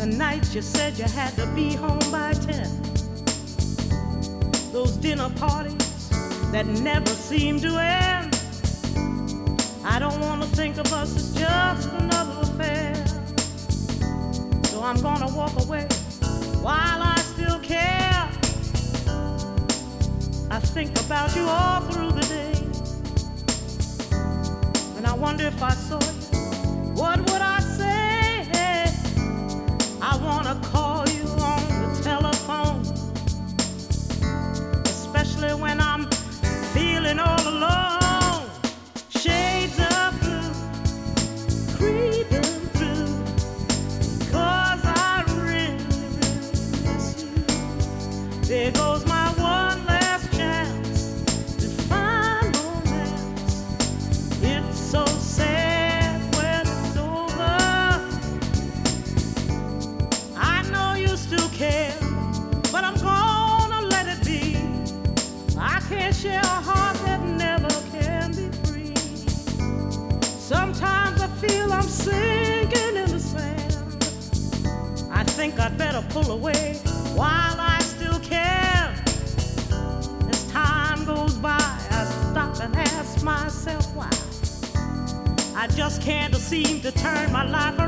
The night you said you had to be home by 10. Those dinner parties that never seem to end. I don't want to think of us as just another affair. So I'm gonna walk away while I still care. I think about you all through the day, and I wonder if I saw you, what would I say? I wanna call you on the telephone, especially when I'm feeling all alone. Shades of blue creeping through, 'cause I really, really miss you. There goes my one last chance to find romance. It's so sad when it's over. I know you still care, but I'm gonna let it be. I can't share a heart that never can be free. Sometimes I feel I'm sinking in the sand. I think I'd better pull away while I still can. As time goes by, I stop and ask myself why. I just can't seem to turn my life